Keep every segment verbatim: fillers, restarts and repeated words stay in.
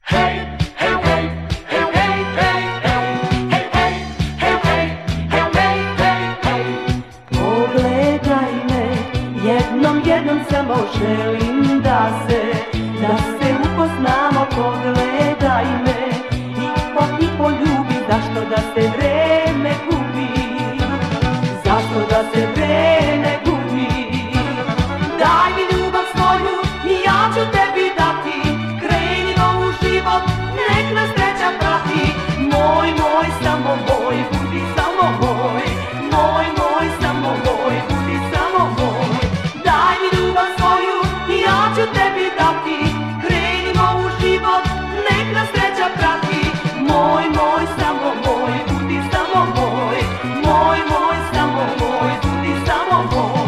Pogledaj me, jednom, jednom samo želim da se, da se upoznamo. Pogledaj me i po i poljubi, zašto da se vreme gubi, zašto da se vreme gubi. Daj mi ljubav svoju i ja ću tebi dati, krenimo u život, nek nas sreća prati. Moj, moj, samo moj, budi samo moj, moj, moj, samo moj, budi samo moj. Daj mi ljubav svoju i ja ću tebi dati, krenimo u život, nek nas sreća prati. Moj, moj, samo moj, budi samo moj, moj, moj, samo moj, budi samo moj.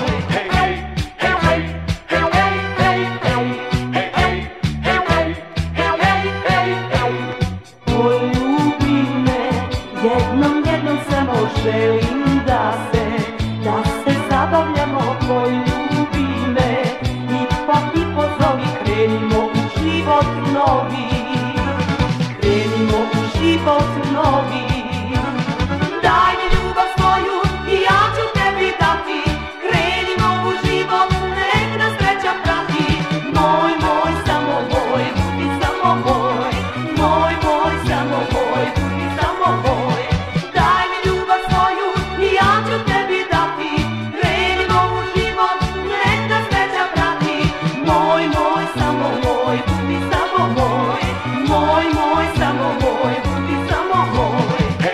Poljubi me, jednom, jednom samo želim da se, da se zabavljamo. Poljubi me i pa i pozovi, krenimo u život novi, krenimo u život novi. Daj mi ljubav svoju i ja ću tebi dati, krenimo u život, nek nas sreća prati. Moj, moj, samo moj, budi samo moj, moj, moj, samo moj, budi samo moj. Daj mi ljubav svoju i ja ću tebi dati, krenimo u život, nek nas sreća prati. Moj, moj, samo moj, budi samo moj, moj, moj, samo moj, budi samo moj.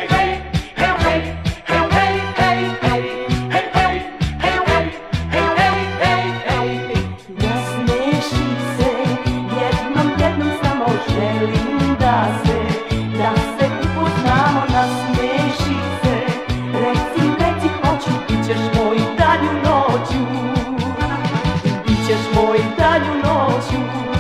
Nasmeši se, jednom, jednom samo želim da se, da se upoznamo. Nasmeši se, reci, reci hoću, bit ćeš moj dalju noću, bit ćeš moj dalju noću.